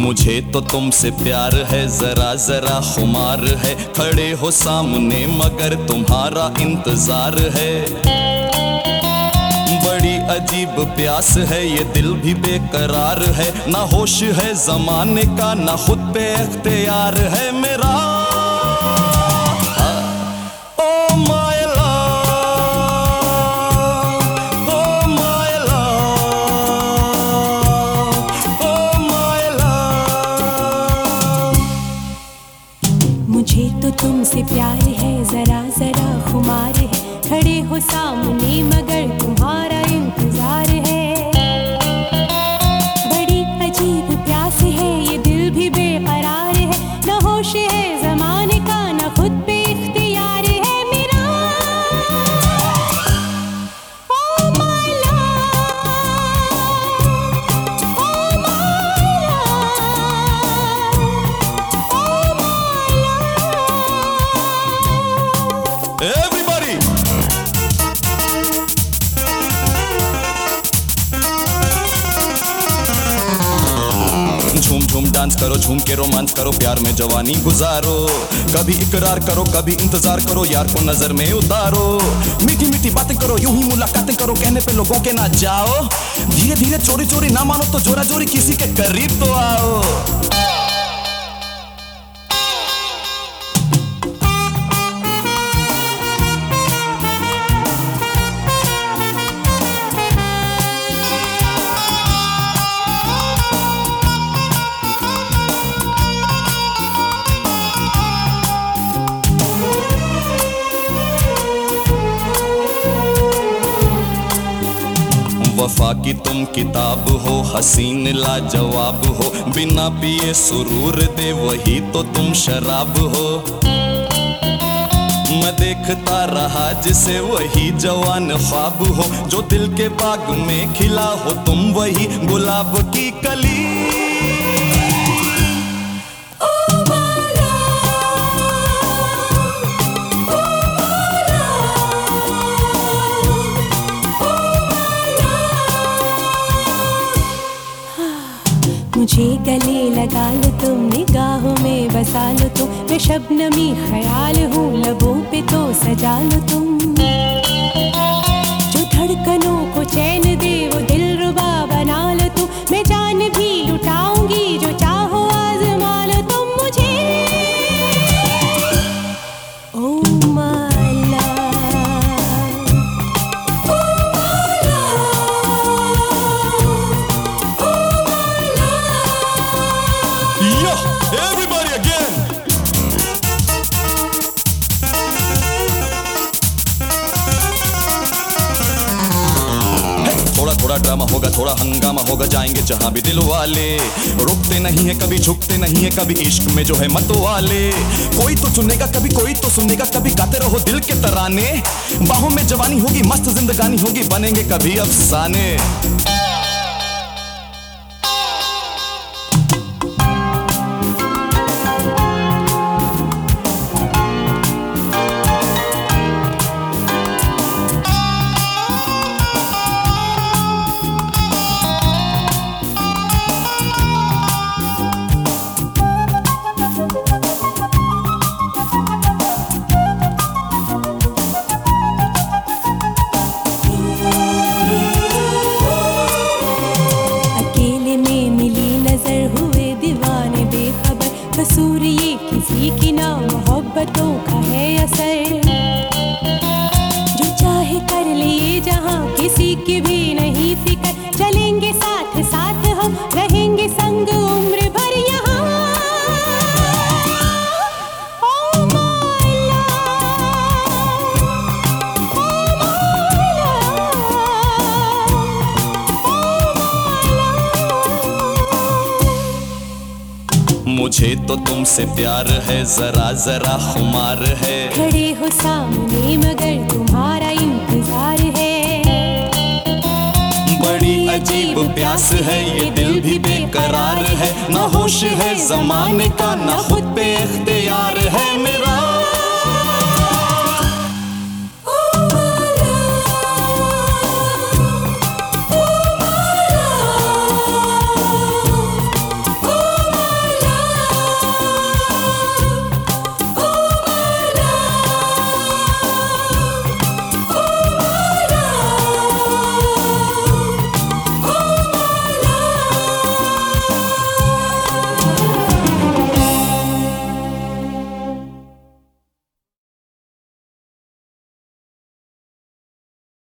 मुझे तो तुमसे प्यार है, जरा जरा खुमार है, खड़े हो सामने मगर तुम्हारा इंतजार है। बड़ी अजीब प्यास है, ये दिल भी बेकरार है, ना होश है जमाने का ना खुद पे इख्तियार है मेरा। मुझे तो तुमसे प्यार है, जरा जरा खुमार है, खड़े हो सामने मगर तुम्हारा इंतजार है। बड़ी अजीब प्यास है, ये दिल भी बेकरार है, ना होश है जमाने का ना खुद पे इख्तियार है मेरा। O my love, O my Everybody! झूम झूम डांस करो, झूम के रोमांस करो, प्यार में जवानी गुजारो। कभी इकरार करो, कभी इंतजार करो, यार को नजर में उतारो। मीठी मीठी बातें करो, यूं ही मुलाकातें करो, कहने पे लोगों के ना जाओ। धीरे धीरे चोरी चोरी ना मानो तो जोरा जोरी किसी के करीब तो आओ। वफा की तुम किताब हो, हसीन लाजवाब हो, बिना पिए सुरूर दे वही तो तुम शराब हो। मैं देखता रहा जिसे वही जवान ख्वाब हो, जो दिल के बाग में खिला हो तुम वही गुलाब की कली। मुझे गले लगा लो तुम, निगाहों में बसा लो तुम, मैं शबनमी ख्याल हूँ लबों पे तो सजा लो तुम। जो धड़कनों को चैन दे वो दिलरुबा बना लो तुम, मैं जान भी लुटाऊंगी जो चाहो आजमा लो तुम मुझे। O my love, O my Yo, everybody again. थोड़ा थोड़ा ड्रामा होगा, थोड़ा हंगामा होगा, जाएंगे जहां भी दिल वाले। रुकते नहीं है कभी, झुकते नहीं है कभी, इश्क में जो है मत वाले। कोई तो सुनेगा कभी, कोई तो सुनेगा कभी, गाते रहो दिल के तराने। बाहों में जवानी होगी, मस्त जिंदगानी होगी, बनेंगे कभी अफसाने। कसूर ये किसी की ना मोहब्बतों का है असर, जो चाहे कर ले जहाँ किसी की भी नहीं फिक्र, चलेंगे साथ साथ हम रहेंगे संग उम्र भर यहाँ। मुझे तो तुमसे प्यार है, जरा जरा खुमार है, खड़े हो सामने मगर तुम्हारा इंतजार है। बड़ी अजीब प्यास है, ये दिल भी बेकरार है, ना होश है जमाने का ना खुद पे इख्तियार है मेरा।